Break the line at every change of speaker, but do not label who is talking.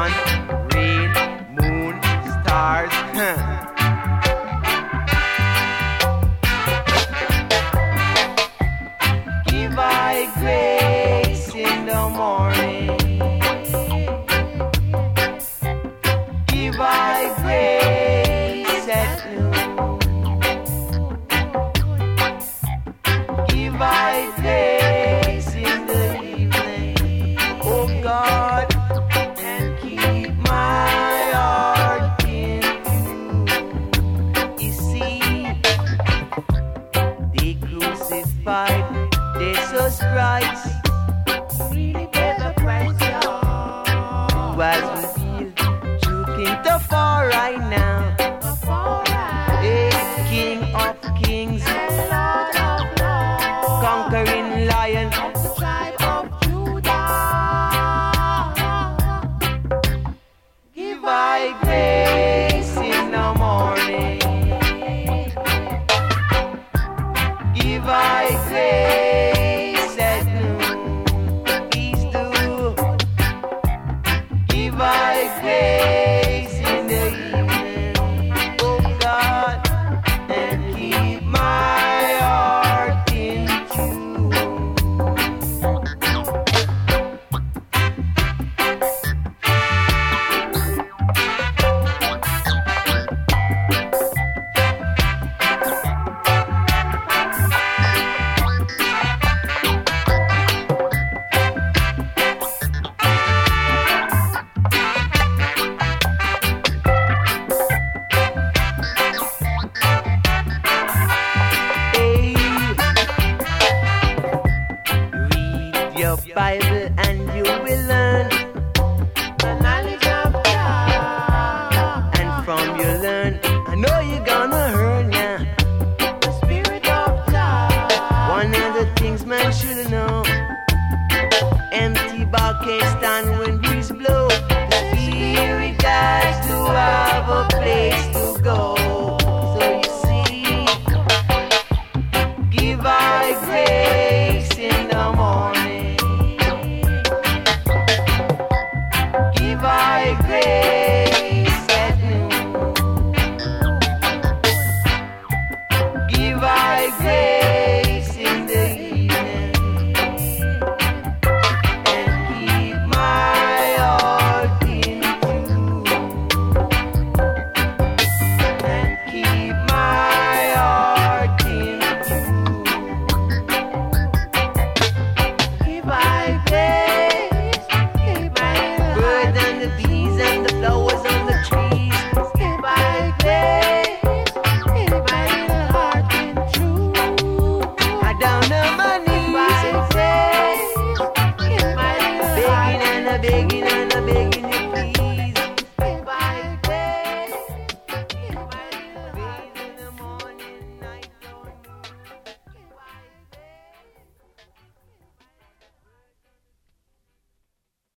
sun, rain, moon, stars. Give I grace in the morning. Give I grace at noon. Give I grace in the evening. Oh God, and keep my heart in you. You see, they crucified Jesus Christ. Really better question. Was revealed to King Tafar right now. A King of Kings, conquering Lion of the tribe of Judah. Give I grace in the morning. Give I grace at noon. Please do. Give I grace in the evening. Oh God, and keep my heart in tune. Hey, read your Bible and you will learn.